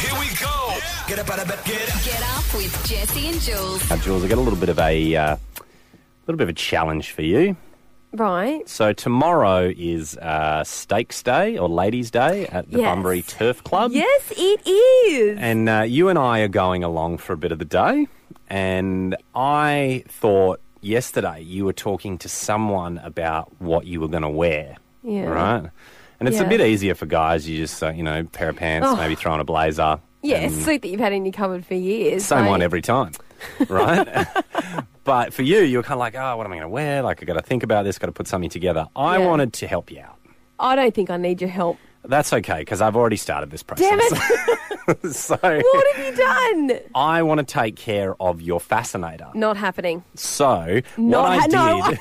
Here we go. Get up out of bed. Get up. Get up with Jesse and Jules. Jules, I've got a little bit of a challenge for you. Right. So tomorrow is Stakes Day or Ladies' Day at the Yes. Bunbury Turf Club. Yes, it is. And you and I are going along for a bit of the day. And I thought yesterday you were talking to someone about what you were going to wear. Yeah. Right? And it's a Yeah. bit easier for guys. You just, pair of pants, maybe throw on a blazer. Yeah, a and suit that you've had in your cupboard for years. Same like- one every time, right? But for you were kind of like, oh, what am I going to wear? Like, I've got to think about this, got to put something together. I Yeah. wanted to help you out. I don't think I need your help. That's okay, because I've already started this process. Damn it. So What have you done? I want to take care of your fascinator. Not happening. So Not what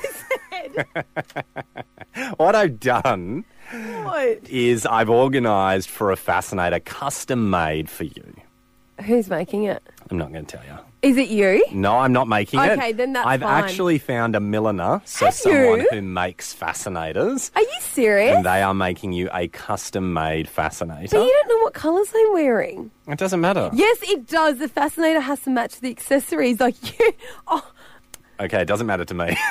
what I've done What? is I've organised for a fascinator custom made for you. Who's making it? I'm not going to tell you. Is it you? No, I'm not making it. Okay, then that's I've fine. actually found a milliner, so Have someone you? who makes fascinators, Are you serious? and they are making you a custom-made fascinator. But you don't know what colours I'm wearing. It doesn't matter. Yes, it does. The fascinator has to match the accessories. Like you. Okay, it doesn't matter to me.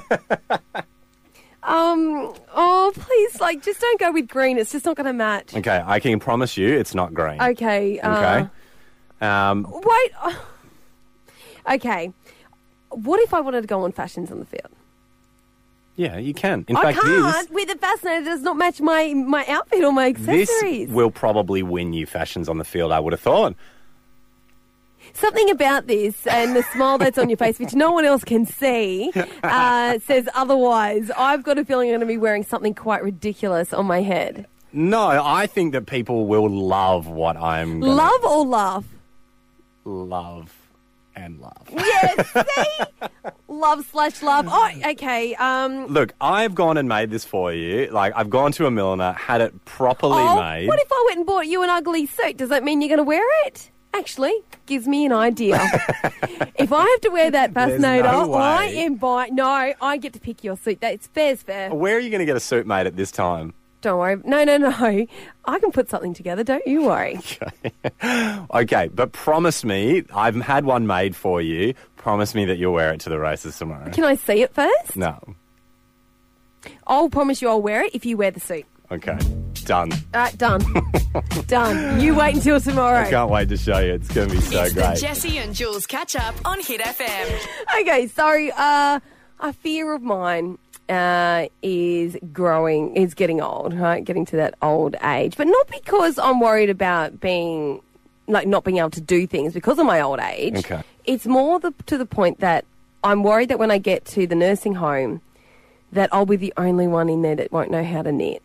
Oh, please, just don't go with green. It's just not going to match. Okay, I can promise you it's not green. Okay. Okay. Wait. Okay. What if I wanted to go on fashions on the field? Yeah, you can. In I fact, can't. With a fascinator that does not match my outfit or my this accessories. will probably win you fashions on the field, I would have thought. Something about this and the smile that's on your face, which no one else can see, says otherwise. I've got a feeling I'm going to be wearing something quite ridiculous on my head. No, I think that people will love what I'm going Love or laugh? love and love. Yes, see? Love/love. Oh, okay. Look, I've gone and made this for you. Like, I've gone to a milliner, had it properly made. What if I went and bought you an ugly suit? Does that mean you're going to wear it? Actually, gives me an idea. If I have to wear that fascinator, no way. I am buying. No, I get to pick your suit. That's fair's fair. Where are you going to get a suit made at this time? Don't worry. No. I can put something together. Don't you worry. Okay, but promise me, I've had one made for you. Promise me that you'll wear it to the races tomorrow. Can I see it first? No. I'll promise you I'll wear it if you wear the suit. Okay, done. All right, done. Done. You wait until tomorrow. I can't wait to show you. It's going to be so It's great. the Jesse and Jules catch up on Hit FM. Okay, so a fear of mine is getting old, right? Getting to that old age. But not because I'm worried about not being able to do things because of my old age. Okay. It's more to the point that I'm worried that when I get to the nursing home, that I'll be the only one in there that won't know how to knit.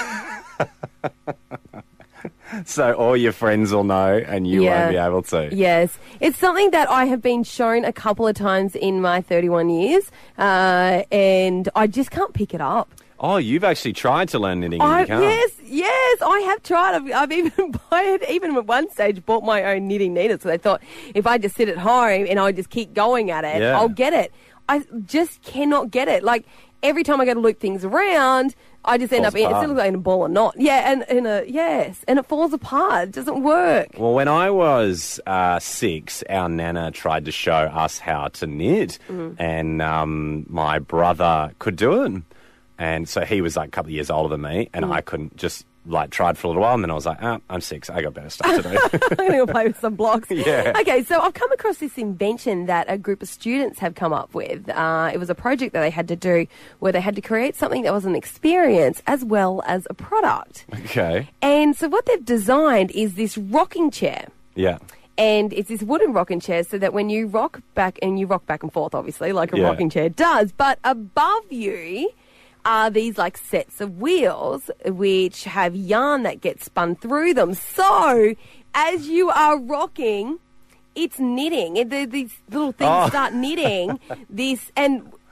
So all your friends will know and you won't be able to. Yes. It's something that I have been shown a couple of times in my 31 years, and I just can't pick it up. Oh, you've actually tried to learn knitting and you can't. Yes, I have tried. I've even at one stage bought my own knitting needle, so I thought if I just sit at home and I just keep going at it, I'll get it. I just cannot get it. Like, every time I go to loop things around, I just end up it still looks like in a ball or not. Yeah, and it falls apart. It doesn't work. Well, when I was 6, our nana tried to show us how to knit, and my brother could do it. And so he was like a couple of years older than me, and I couldn't just tried for a little while, and then I was like, I'm 6, I got better stuff to do. I'm going to go play with some blocks. Yeah. Okay, so I've come across this invention that a group of students have come up with. It was a project that they had to do where they had to create something that was an experience as well as a product. Okay. And so what they've designed is this rocking chair. Yeah. And it's this wooden rocking chair so that when you rock back and forth, obviously, like a Yeah. rocking chair does, but above you are these sets of wheels which have yarn that gets spun through them. So as you are rocking, it's knitting. These little things start knitting this, and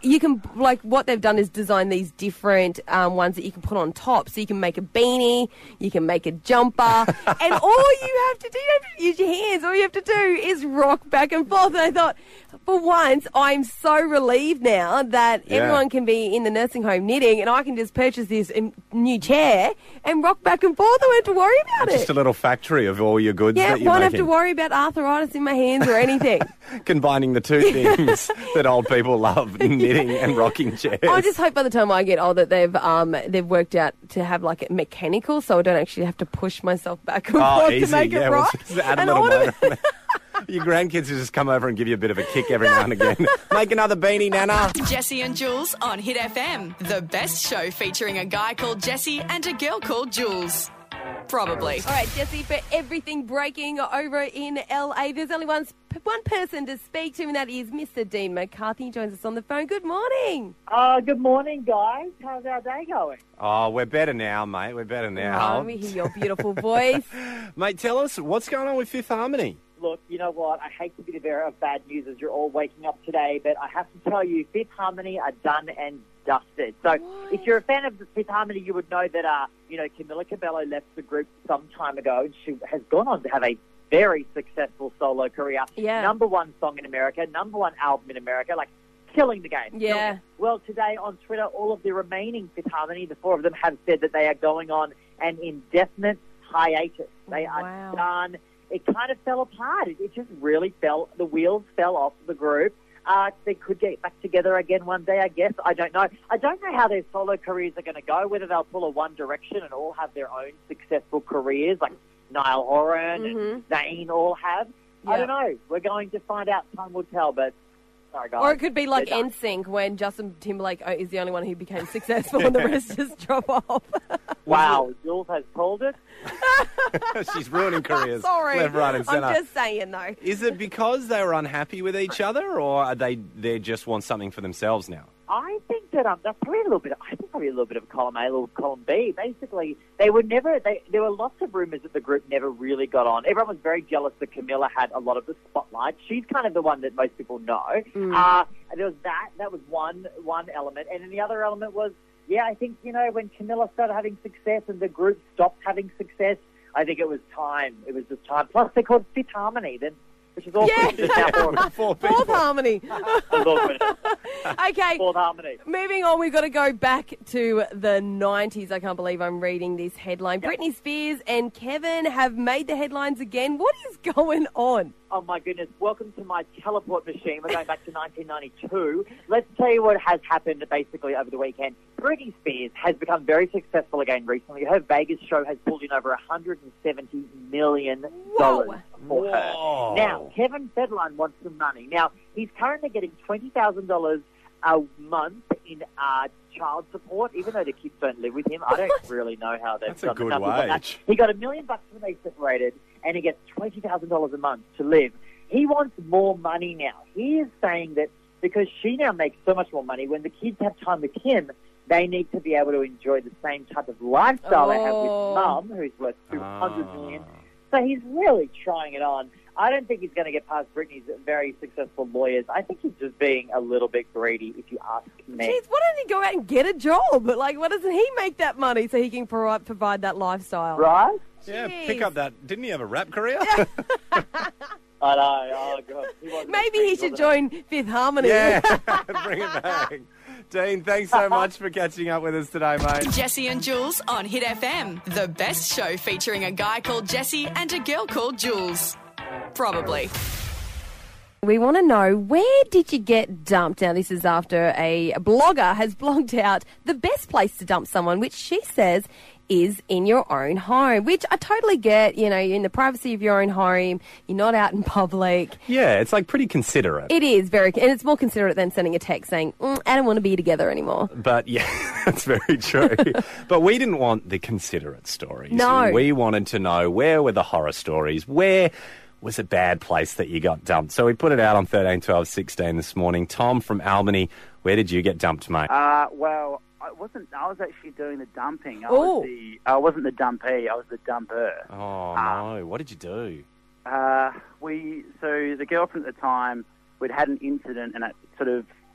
you can, like, what they've done is design these different ones that you can put on top. So you can make a beanie, you can make a jumper, and all you have to do, you don't have to use your hands. All you have to do is rock back and forth. And I thought, for once, I'm so relieved now that everyone can be in the nursing home knitting, and I can just purchase this new chair and rock back and forth. I don't have to worry about it. Just a little factory of all your goods that you're won't making. have to worry about arthritis in my hands or anything. Combining the two things that old people love, knitting and rocking chairs. I just hope by the time I get older they've worked out to have like a mechanical, so I don't actually have to push myself back and forth easy. to make it right. Just add a little motor on there. Your grandkids will just come over and give you a bit of a kick every now and again. Make another beanie, Nana. Jesse and Jules on Hit FM. The best show featuring a guy called Jesse and a girl called Jules. Probably. All right, Jesse, for everything breaking over in LA, there's only one person to speak to, and that is Mr. Dean McCarthy. He joins us on the phone. Good morning. Good morning, guys. How's our day going? Oh, we're better now, mate. We're better now. Oh, we hear your beautiful voice. Mate, tell us, what's going on with Fifth Harmony? Look, you know what? I hate to be the bearer of bad news as you're all waking up today, but I have to tell you, Fifth Harmony are done and dusted. So if you're a fan of the Fifth Harmony, you would know that, Camila Cabello left the group some time ago, and she has gone on to have a very successful solo career. Yeah. Number one song in America, number one album in America, like killing the game. Yeah. Well, today on Twitter, all of the remaining Fifth Harmony, the four of them, have said that they are going on an indefinite hiatus. They are done. It kind of fell apart. It just really the wheels fell off the group. They could get back together again one day, I guess. I don't know. I don't know how their solo careers are going to go, whether they'll pull a One Direction and all have their own successful careers, like Niall Horan and Zayn all have. Yeah. I don't know. We're going to find out. Time will tell, but sorry, guys. Or it could be like NSYNC, when Justin Timberlake is the only one who became successful and the rest just drop off. Wow, Jules has called it. She's ruining careers. Sorry. Left, right and centre. I'm just saying, though. Is it because they were unhappy with each other, or are they just want something for themselves now? I think that that's probably a little bit. I think probably a little bit of column A, a little column B. Basically, they were never. There were lots of rumours that the group never really got on. Everyone was very jealous that Camilla had a lot of the spotlight. She's kind of the one that most people know. There was that. That was one element, and then the other element was, I think when Camilla started having success and the group stopped having success, I think it was time. It was just time. Plus, they called Fifth Harmony then. Which is awesome. Fourth Harmony. Okay. Fourth Harmony. Moving on, we've got to go back to the 90s. I can't believe I'm reading this headline. Yep. Britney Spears and Kevin have made the headlines again. What is going on? Oh, my goodness. Welcome to my teleport machine. We're going back to 1992. Let's tell you what has happened basically over the weekend. Britney Spears has become very successful again recently. Her Vegas show has pulled in over $170 million for her. Now, Kevin Federline wants some money. Now, he's currently getting $20,000 a month in child support, even though the kids don't live with him. I don't really know how they've done a good wage. He got $1 million when they separated, and he gets $20,000 a month to live. He wants more money now. He is saying that because she now makes so much more money, when the kids have time with him, they need to be able to enjoy the same type of lifestyle they have with Mum, who's worth $200 million. So he's really trying it on. I don't think he's going to get past Britney's very successful lawyers. I think he's just being a little bit greedy, if you ask me. Jeez, why doesn't he go out and get a job? Like, why doesn't he make that money so he can provide that lifestyle? Right? Yeah, pick up that. Didn't he have a rap career? I know. Oh, God. Maybe he should join Fifth Harmony. Yeah, bring it back. Dean, thanks so much for catching up with us today, mate. Jesse and Jules on Hit FM. The best show featuring a guy called Jesse and a girl called Jules. Probably. We want to know, where did you get dumped? Now, this is after a blogger has blogged out the best place to dump someone, which she says is in your own home, which I totally get. You're in the privacy of your own home. You're not out in public. Yeah, it's like pretty considerate. It is and it's more considerate than sending a text saying, I don't want to be together anymore. But yeah, that's very true. But we didn't want the considerate stories. No. We wanted to know, where were the horror stories? Where was a bad place that you got dumped? So we put it out on 13, 12, 16 this morning. Tom from Albany, where did you get dumped, mate? Well, I was actually doing the dumping. I wasn't the dumpee. I was the dumper. Oh no! What did you do? So the girlfriend at the time, we'd had an incident, and it sort of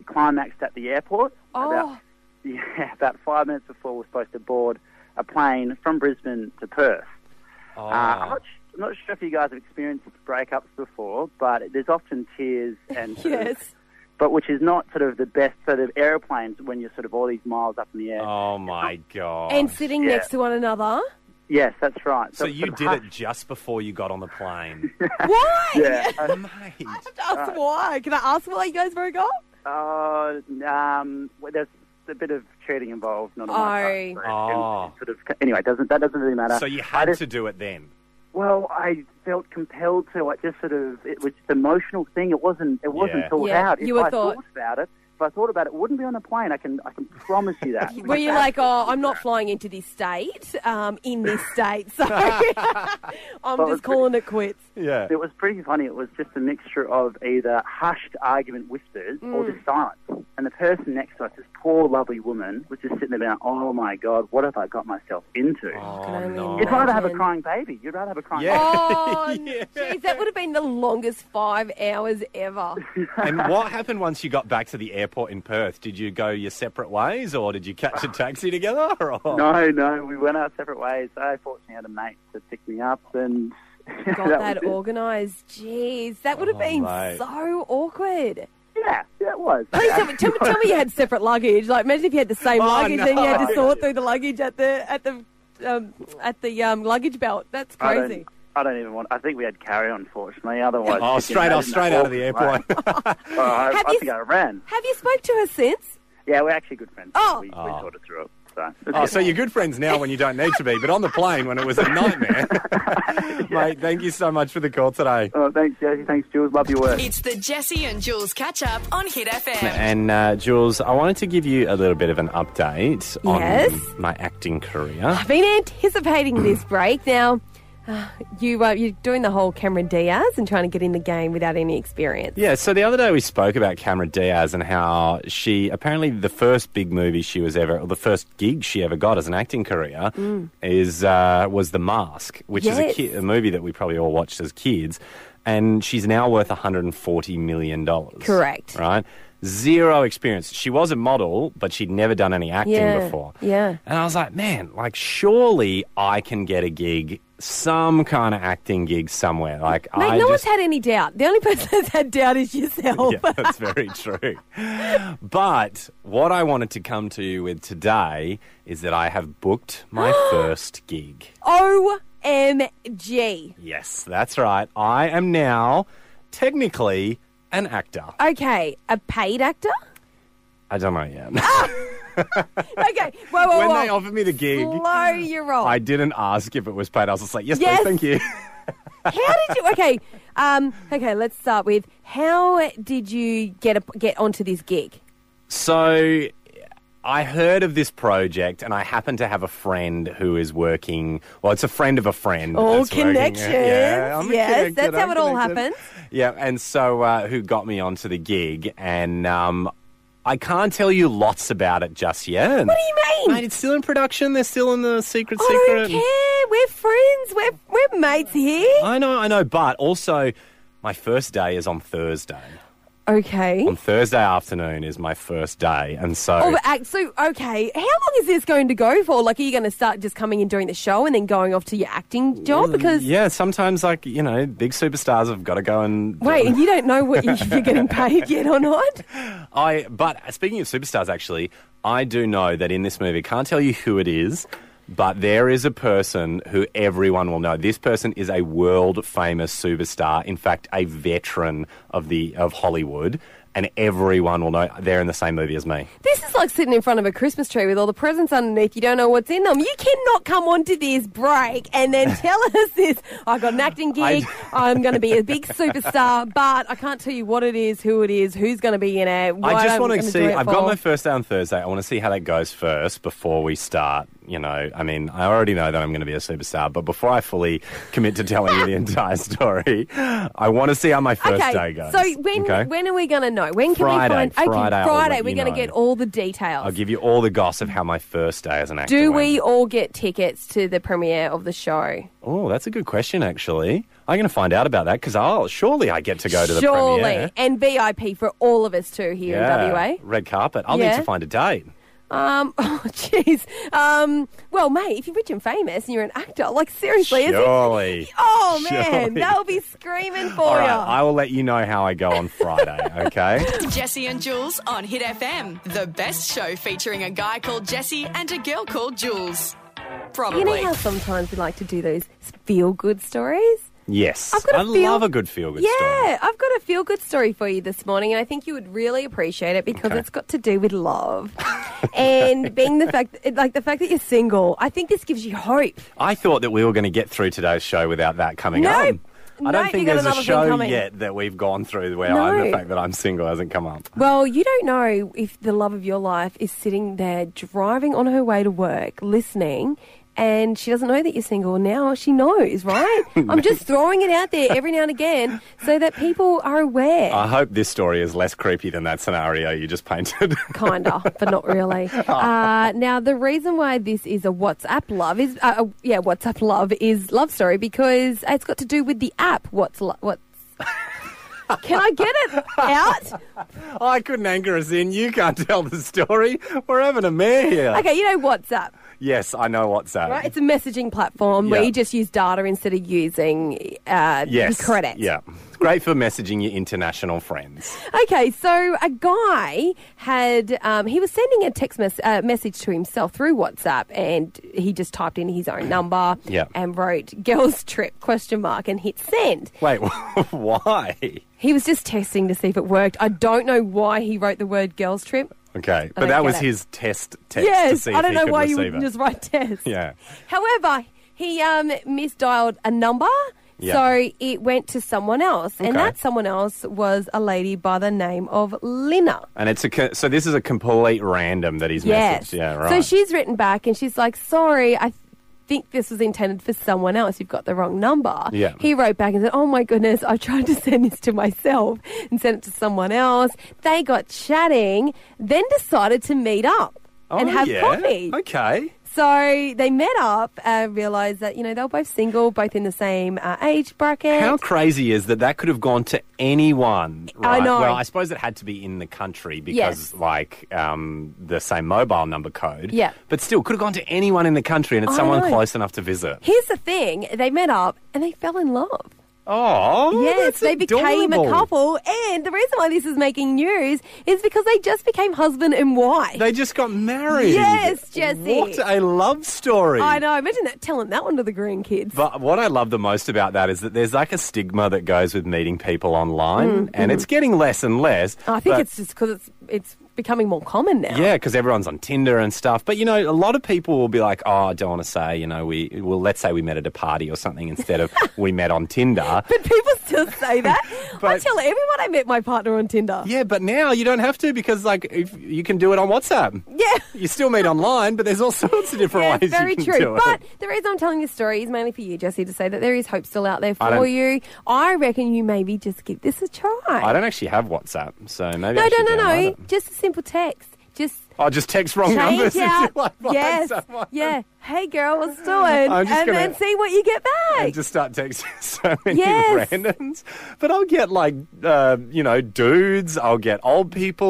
climaxed at the airport. Oh. About 5 minutes before we're supposed to board a plane from Brisbane to Perth. Oh. I'm not sure if you guys have experienced breakups before, but there's often tears and Yes. but which is not sort of the best sort of aeroplanes when you're sort of all these miles up in the air. Oh, my God. And sitting next to one another. Yes, that's right. So you did it just before you got on the plane? Why? Yeah. Mate. That's why. Can I ask why you guys broke up? Well, there's a bit of cheating involved, not on my part. Oh. Sort of, anyway, that doesn't really matter. So you had to do it then? Well, I felt compelled to. I just sort of, it was an emotional thing. It wasn't thought out. If I thought about it, it wouldn't be on a plane. I can promise you that. Were you like, I'm not flying into this state, in this state, so I'm just calling it quits. Yeah. It was pretty funny. It was just a mixture of either hushed argument whispers or just silence. And the person next to us, this poor, lovely woman, was just sitting there going, oh, my God, what have I got myself into? Oh, no. You'd rather have a crying baby. You'd rather have a crying baby. Oh, Yeah. geez, that would have been the longest 5 hours ever. And what happened once you got back to the airport in Perth? Did you go your separate ways, or did you catch a taxi together? Or? No, we went our separate ways. I fortunately had a mate to pick me up, and Got that organised. Jeez, that would have been mate. so awkward. Yeah, it was. Please tell me you had separate luggage. Like, imagine if you had the same luggage and you had to no. sort through the luggage at the luggage belt. That's crazy. I don't even want. I think we had carry-on, fortunately. Otherwise, Oh, straight out of the airport. I think I ran. Have you spoke to her since? Yeah, we're actually good friends. Oh. We sorted through it. So you're good friends now when you don't need to be, but on the plane when it was a nightmare. Mate, thank you so much for the call today. Oh, thanks, Jesse. Thanks, Jules. Love your work. It's the Jesse and Jules catch-up on Hit FM. And Jules, I wanted to give you a little bit of an update Yes. on my acting career. I've been anticipating this break. Now, you're doing the whole Cameron Diaz and trying to get in the game without any experience. Yeah, so the other day we spoke about Cameron Diaz and how she, apparently the first big movie she was ever, or the first gig she ever got as an acting career was The Mask, which is a movie that we probably all watched as kids, and she's now worth $140 million. Correct. Right? Zero experience. She was a model, but she'd never done any acting before. Yeah. And I was like, man, like surely I can get a gig, some kind of acting gig somewhere. Like, Mate, no one's had any doubt. The only person that's had doubt is yourself. Yeah, that's very true. But what I wanted to come to you with today is that I have booked my first gig. OMG. Yes, that's right. I am now technically an actor. Okay, a paid actor? I don't know yet. Okay, whoa. When they offered me the gig, slow your roll. I didn't ask if it was paid. I was just like, yes. Yes. Please, thank you. How did you? Okay, let's start with how did you get onto this gig? So I heard of this project, and I happen to have a friend who is working. Well, it's a friend of a friend. Oh, that's working. connections. Yeah, Yes, that's how it all happens. Yeah, and so who got me onto the gig, and I can't tell you lots about it just yet. What do you mean? Mate, it's still in production. They're still in the secret. I don't care. We're friends. We're mates here. I know, but also my first day is on Thursday. Okay. On Thursday afternoon is my first day, and so... Okay, how long is this going to go for? Like, are you going to start just coming in during the show and then going off to your acting job? Because yeah, sometimes, like, big superstars have got to go and... Wait, and you don't know if you're getting paid yet or not? But speaking of superstars, actually, I do know that in this movie, can't tell you who it is, but there is a person who everyone will know. This person is a world-famous superstar, in fact, a veteran of Hollywood, and everyone will know they're in the same movie as me. This is like sitting in front of a Christmas tree with all the presents underneath. You don't know what's in them. You cannot come onto this break and then tell us this. I got an acting gig. I'm going to be a big superstar, but I can't tell you what it is, who it is, who's going to be in it. I just want to see. I've got my first day on Thursday. I want to see how that goes first before we start you know, I mean, I already know that I'm going to be a superstar, but before I fully commit to telling you the entire story, I want to see how my first day goes. So when are we going to know? When can Friday, we find? Friday. We're going to know. get all the details. I'll give you all the goss of how my first day as an actor Do went. we all get tickets to the premiere of the show? Oh, that's a good question, actually. I'm going to find out about that because surely I get to go to the premiere. Surely. And VIP for all of us too here in WA. Red carpet. I'll need to find a date. Oh, jeez. Well, mate, if you're rich and famous and you're an actor, like, seriously, Surely. Oh, man, Surely. they'll be screaming for All you. right, I will let you know how I go on Friday, okay? Jesse and Jules on Hit FM, the best show featuring a guy called Jesse and a girl called Jules. Probably. You know how sometimes we like to do those feel-good stories? Yes. I love a good feel-good story. Yeah, I've got a feel-good story for you this morning, and I think you would really appreciate it because it's got to do with love. And being the fact that you're single, I think this gives you hope. I thought that we were going to get through today's show without that coming up. I don't think there's a show yet that we've gone through where the fact that I'm single hasn't come up. Well, you don't know if the love of your life is sitting there driving on her way to work, listening, and she doesn't know that you're single. Now she knows, right? I'm just throwing it out there every now and again so that people are aware. I hope this story is less creepy than that scenario you just painted. Kinda, but not really. Now, the reason why this is a WhatsApp love is, WhatsApp love is love story because it's got to do with the app. Can I get it out? I couldn't anchor us in. You can't tell the story. We're having a mare here. Okay, you know WhatsApp. Yes, I know WhatsApp. Right, it's a messaging platform where you just use data instead of using credits. Yeah, it's great for messaging your international friends. Okay, so a guy had he was sending a text message to himself through WhatsApp, and he just typed in his own number and wrote "girls trip?" and hit send. Wait, why? He was just testing to see if it worked. I don't know why he wrote the word "girls trip." Okay, but that was his test to see if he could receive it. Yes, I don't know why you wouldn't just write test. Yeah. However, he misdialed a number, so it went to someone else, and that someone else was a lady by the name of Lina. And so this is a complete random that he's messaged. Yeah, right. So she's written back, and she's like, "Sorry, I think this was intended for someone else. You've got the wrong number." Yeah. He wrote back and said, "Oh my goodness, I tried to send this to myself and sent it to someone else." They got chatting, then decided to meet up and have coffee. Okay. So they met up and realised that, they were both single, both in the same age bracket. How crazy is that could have gone to anyone, right? I know. Well, I suppose it had to be in the country because, the same mobile number code. Yeah. But still, could have gone to anyone in the country and it's someone close enough to visit. Here's the thing. They met up and they fell in love. Oh, yes, that's they became adorable. a couple, and the reason why this is making news is because they just became husband and wife. They just got married. Yes, Jesse. What a love story. I know. Imagine telling that one to the green kids. But what I love the most about that is that there's like a stigma that goes with meeting people online, and it's getting less and less. I think it's just because it's becoming more common now. Yeah, because everyone's on Tinder and stuff. But, a lot of people will be like, oh, I don't want to say, let's say we met at a party or something instead of we met on Tinder. But people still say that. I tell everyone I met my partner on Tinder. Yeah, but now you don't have to because, if you can do it on WhatsApp. Yeah. You still meet online, but there's all sorts of different ways very you can true. do it. But the reason I'm telling this story is mainly for you, Jesse, to say that there is hope still out there for you. I reckon you maybe just give this a try. I don't actually have WhatsApp, so maybe I should download it. Just a simple text. Just text wrong numbers. Yes. Yeah. Hey, girl, what's doing? Then see what you get back. And just start texting so many randoms. But I'll get dudes. I'll get old people.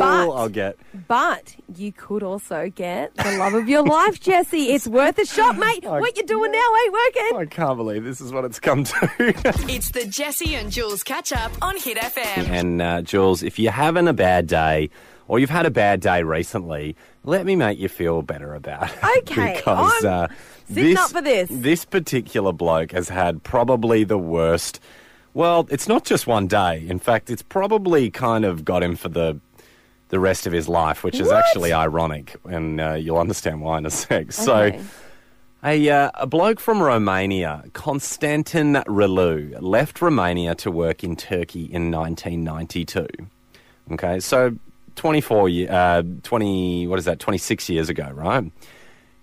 But you could also get the love of your life, Jesse. It's worth a shot, mate. What you're doing now ain't working. I can't believe this is what it's come to. It's the Jesse and Jules catch up on Hit FM. And Jules, if you're having a bad day, or you've had a bad day recently, let me make you feel better about it. Okay. Because I'm sitting up for this. This particular bloke has had probably the worst. Well, it's not just one day. In fact, it's probably kind of got him for the rest of his life, which is actually ironic. And you'll understand why in a sec. Okay. So a bloke from Romania, Constantin Relu, left Romania to work in Turkey in 1992. Okay, so 26 years ago, right?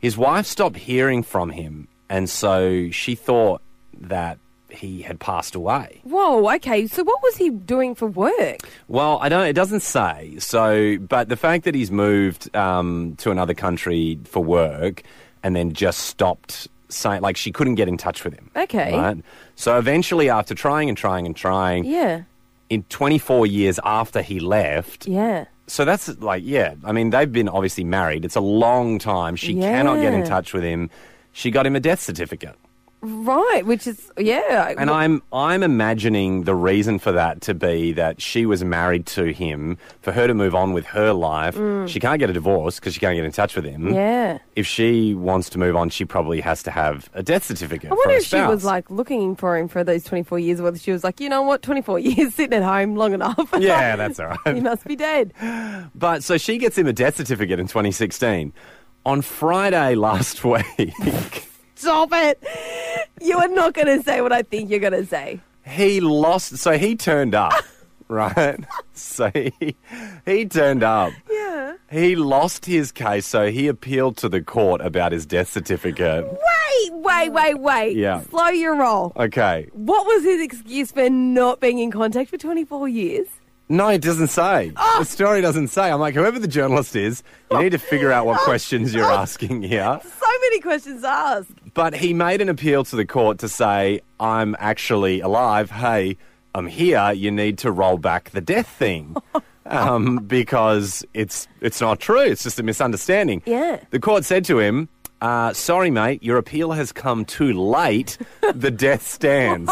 his wife stopped hearing from him, and so she thought that he had passed away. Whoa, okay. So what was he doing for work? Well, it doesn't say. So, but the fact that he's moved to another country for work and then just stopped saying, like, she couldn't get in touch with him. Okay. Right? So eventually, after trying, Yeah. in 24 years after he left, Yeah. so that's like, I mean, they've been obviously married. It's a long time. She cannot get in touch with him. She got him a death certificate. Right, which is, yeah. And I'm imagining the reason for that to be that she was married to him, for her to move on with her life. She can't get a divorce because she can't get in touch with him. Yeah. If she wants to move on, she probably has to have a death certificate. I wonder for if she spouse. was like looking for him for those 24 years, whether she was like, you know what, 24 years sitting at home, long enough. Yeah, that's all right. He must be dead. But so she gets him a death certificate in 2016. On Friday last week... Stop it. You are not going to say what I think you're going to say. He turned up, right? So he turned up. Yeah. He lost his case, so he appealed to the court about his death certificate. Wait. Yeah. Slow your roll. Okay. What was his excuse for not being in contact for 24 years? No, it doesn't say. The story doesn't say. I'm like, whoever the journalist is, you need to figure out what questions you're asking here. So many questions asked. But he made an appeal to the court to say, I'm actually alive. Hey, I'm here. You need to roll back the death thing. Because it's not true. It's just a misunderstanding. Yeah. The court said to him, sorry, mate, your appeal has come too late. The death stands.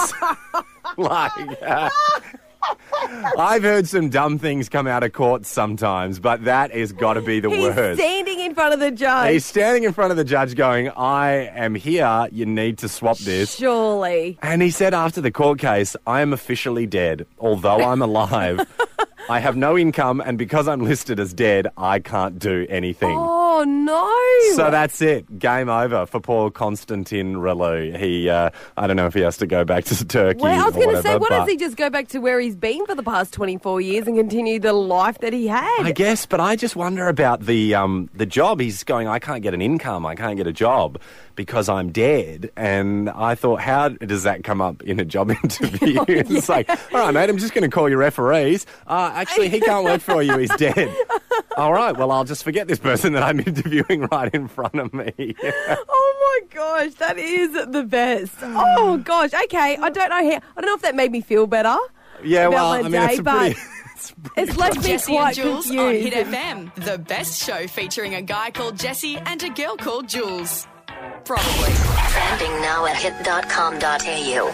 I've heard some dumb things come out of court sometimes, but that has got to be the worst. He's standing in front of the judge. He's standing in front of the judge going, I am here, you need to swap this. Surely. And he said after the court case, I am officially dead. Although I'm alive, I have no income, and because I'm listed as dead, I can't do anything. Oh, no. So that's it. Game over for poor Konstantin Relu. He, I don't know if he has to go back to Turkey. Well, I was going to say, whatever, what does he just go back to where he's been for the past 24 years and continue the life that he had? I guess, but I just wonder about the job. He's going, I can't get an income, I can't get a job because I'm dead. And I thought, how does that come up in a job interview? It's like, all right, mate, I'm just going to call your referees. Actually, he can't work for you, he's dead. All right, well, I'll just forget this person that I'm interviewing right in front of me. Oh my gosh, that is the best. Oh gosh, okay. I don't know if that made me feel better. Yeah, about well, my I mean, day, it's a but pretty... it's left me Jesse quite and Jules confused. on Hit FM, the best show featuring a guy called Jesse and a girl called Jules. Probably. Trending now at hit.com.au.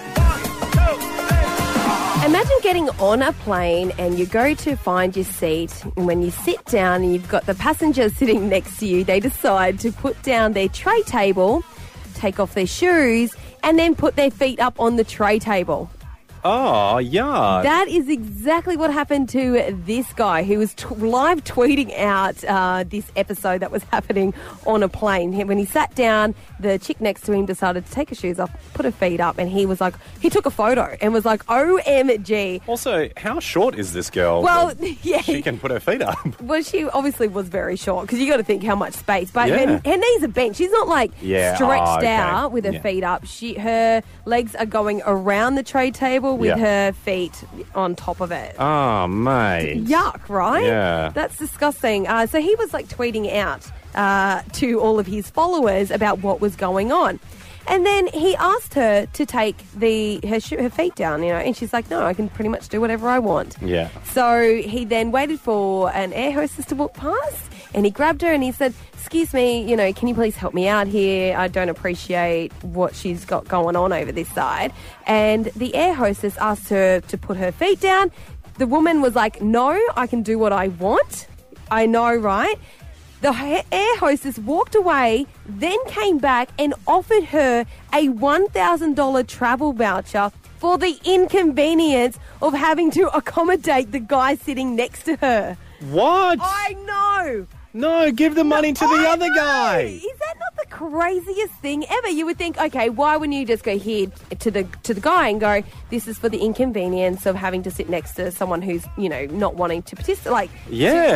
Imagine getting on a plane and you go to find your seat, and when you sit down and you've got the passengers sitting next to you, they decide to put down their tray table, take off their shoes, and then put their feet up on the tray table. Oh, yeah. That is exactly what happened to this guy who was live tweeting out this episode that was happening on a plane. When he sat down, the chick next to him decided to take her shoes off, put her feet up, and he took a photo and was like, OMG. Also, how short is this girl? Well, yeah. She can put her feet up. Well, she obviously was very short because you got to think how much space. But Yeah. her knees are bent. She's not like Yeah. stretched okay. out with her Yeah. feet up. Her legs are going around the tray table with her feet on top of it. Oh, mate. Yuck, right? Yeah. That's disgusting. So he was like tweeting out to all of his followers about what was going on. And then he asked her to take her feet down, and she's like, no, I can pretty much do whatever I want. Yeah. So he then waited for an air hostess to walk past, and he grabbed her and he said, excuse me, can you please help me out here? I don't appreciate what she's got going on over this side. And the air hostess asked her to put her feet down. The woman was like, no, I can do what I want. I know, right? The air hostess walked away, then came back and offered her a $1,000 travel voucher for the inconvenience of having to accommodate the guy sitting next to her. What? I know. No, give the money to the I other know. guy. Is that not the craziest thing ever? You would think, okay, why wouldn't you just go here to the guy and go, this is for the inconvenience of having to sit next to someone who's, not wanting to participate. Yeah.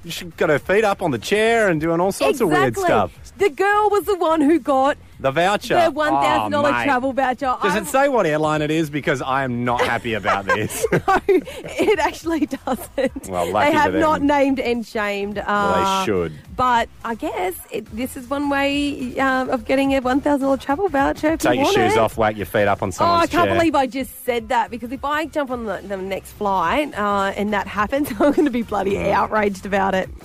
She got her feet up on the chair and doing all sorts of weird stuff. The girl was the one who got the voucher. The $1,000 travel voucher. Does it say what airline it is? Because I am not happy about this. No, it actually doesn't. Well, lucky they have for them. not named and shamed. Well, they should. But I guess this is one way of getting a $1,000 travel voucher. Take your shoes off, whack your feet up on someone's chair. I can't believe I just said that, because if I jump on the next flight and that happens, I'm going to be bloody outraged about it.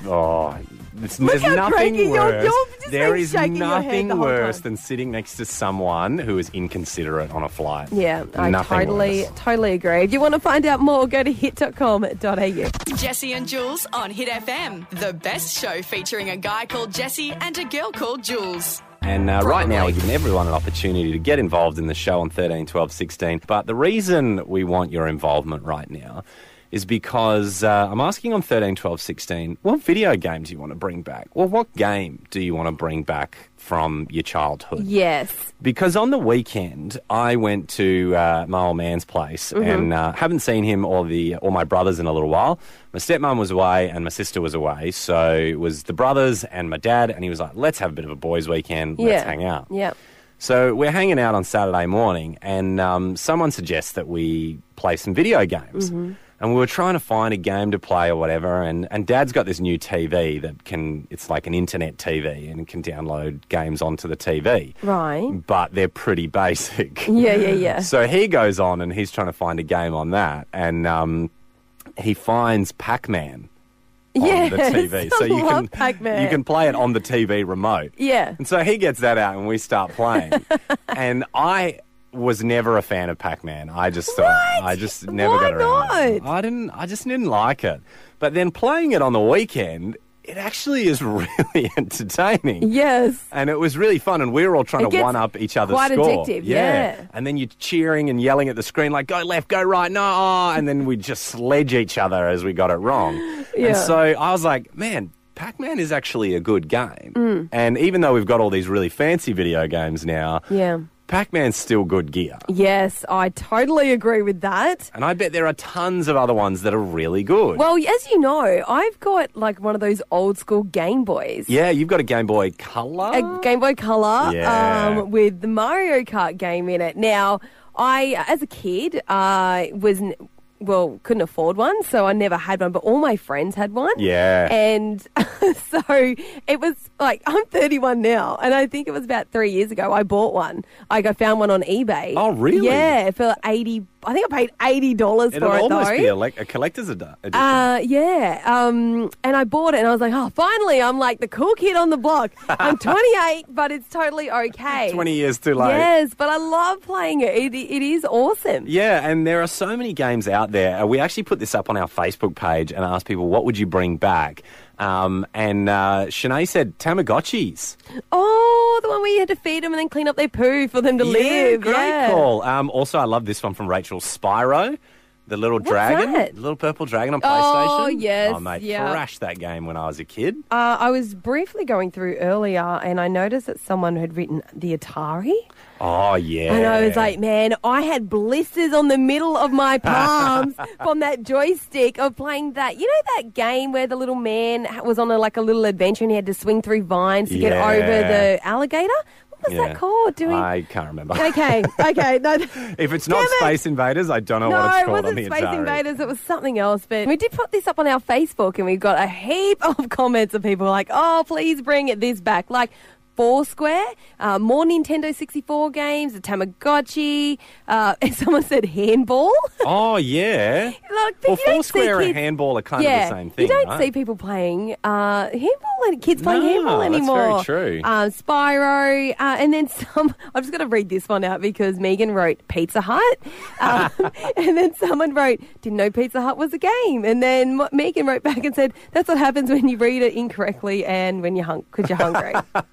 There's nothing worse. You're just there is shaking your head nothing the whole worse time. than sitting next to someone who is inconsiderate on a flight. Yeah, I Nothing worse. totally agree. If you want to find out more, go to hit.com.au. Jesse and Jules on Hit FM, the best show featuring a guy called Jesse and a girl called Jules. And right now we're giving everyone an opportunity to get involved in the show on 13, 12, 16. But the reason we want your involvement right now is because I'm asking on 13, 12, 16, what video game do you want to bring back? Well, what game do you want to bring back from your childhood? Yes. Because on the weekend, I went to my old man's place and haven't seen him or my brothers in a little while. My stepmom was away and my sister was away, so it was the brothers and my dad, and he was like, let's have a bit of a boys' weekend, let's hang out. Yeah. So we're hanging out on Saturday morning, and someone suggests that we play some video games. And we were trying to find a game to play or whatever, and Dad's got this new TV that it's like an internet TV and can download games onto the TV. Right. But they're pretty basic. Yeah. So he goes on and he's trying to find a game on that, and he finds Pac-Man on the TV. So you love Pac-Man. you can play it on the TV remote. Yeah. And so he gets that out and we start playing. And I was never a fan of Pac-Man. I just thought I just never Why got around it. not? I just didn't like it. But then playing it on the weekend, it actually is really entertaining. Yes. And it was really fun, and we were all trying to one-up each other's quite score. addictive, yeah. And then you're cheering and yelling at the screen like, go left, go right, no, and then we'd just sledge each other as we got it wrong. Yeah. And so I was like, man, Pac-Man is actually a good game. And even though we've got all these really fancy video games now, Pac-Man's still good gear. Yes, I totally agree with that. And I bet there are tons of other ones that are really good. Well, as you know, I've got like one of those old school Game Boys. Yeah, you've got a Game Boy Color. A Game Boy Color with the Mario Kart game in it. Now, I, as a kid, couldn't afford one, so I never had one, but all my friends had one. Yeah. And so it was like, I'm 31 now, and I think it was about 3 years ago I bought one. I found one on eBay. Oh, really? Yeah, for $80. I think I paid $80 for it, It'll almost be though. a collector's edition. And I bought it, and I was like, oh, finally, I'm like the cool kid on the block. I'm 28, but it's totally okay. 20 years too late. Yes, but I love playing it. It is awesome. Yeah, and there are so many games out there. We actually put this up on our Facebook page and asked people, what would you bring back? And Shanae said Tamagotchis. Oh, the one where you had to feed them and then clean up their poo for them to live. Great call. Also, I love this one from Rachel, Spyro. The little dragon, that? the little purple dragon on PlayStation. Oh, yes. Oh, mate, yeah. thrashed that game when I was a kid. I was briefly going through earlier and I noticed that someone had written the Atari. Oh, yeah. And I was like, man, I had blisters on the middle of my palms from that joystick of playing that. You know that game where the little man was on a little adventure and he had to swing through vines to get over the alligator? What was that called? I can't remember. Okay. No. If it's not Space Invaders, I don't know what it's called on the it wasn't Space Atari. Invaders. It was something else. But we did put this up on our Facebook, and we got a heap of comments of people like, "Oh, please bring this back!" Like Foursquare, more Nintendo 64 games, a Tamagotchi. And someone said handball. Oh yeah. Well, Foursquare and handball are kind of the same thing. You don't right? see people playing handball and kids playing handball anymore. That's very true. Spyro, and then some. I'm just going to read this one out because Megan wrote Pizza Hut, and then someone wrote, "Didn't know Pizza Hut was a game," and then Megan wrote back and said, "That's what happens when you read it incorrectly and when you're because you're hungry."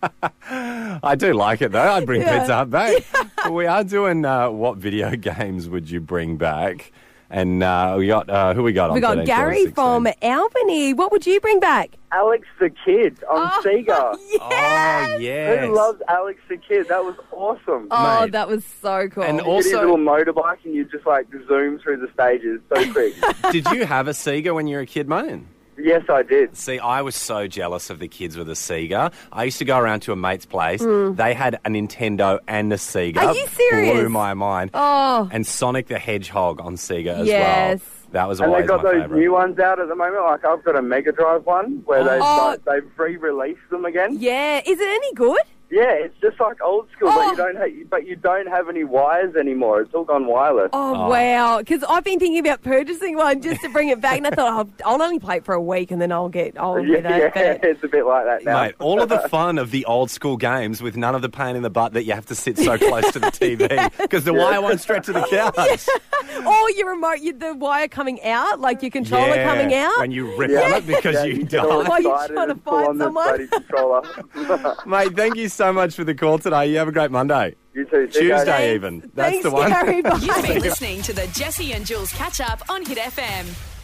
I do like it though. I'd bring Pizza Hut back. But we are doing what video games would you bring back? And we got who we got on? We got Gary from Albany. What would you bring back? Alex the Kid on Sega. Yes! Oh, yes. Who loves Alex the Kid? That was awesome. Oh, Mate. that was so cool. And You get his little motorbike and you just zoom through the stages so quick. Did you have a Sega when you were a kid, mate? Yes, I did. See, I was so jealous of the kids with a Sega. I used to go around to a mate's place. They had a Nintendo and a Sega. Are you serious? Blew my mind. Oh. And Sonic the Hedgehog on Sega as Yes. well. That was And always they've got my those favourite. new ones out at the moment. Like, I've got a Mega Drive one where they've re-released them again. Yeah. Is it any good? Yeah, it's just like old school, but you don't have any wires anymore. It's all gone wireless. Oh, wow. Because I've been thinking about purchasing one just to bring it back, and I thought I'll only play it for a week and then I'll get It's a bit like that now. Mate, all of the fun of the old school games with none of the pain in the butt that you have to sit so close to the TV because the wire won't stretch to the couch. Or your remote, the wire coming out, like your controller coming out. When you rip on it because you die. While you're trying to find someone. Mate, thank you so much for the call today. You have a great Monday. You too. Tuesday even. That's Thanks, the one. Gary. Bye. You've been listening to the Jesse and Jules catch up on Hit FM.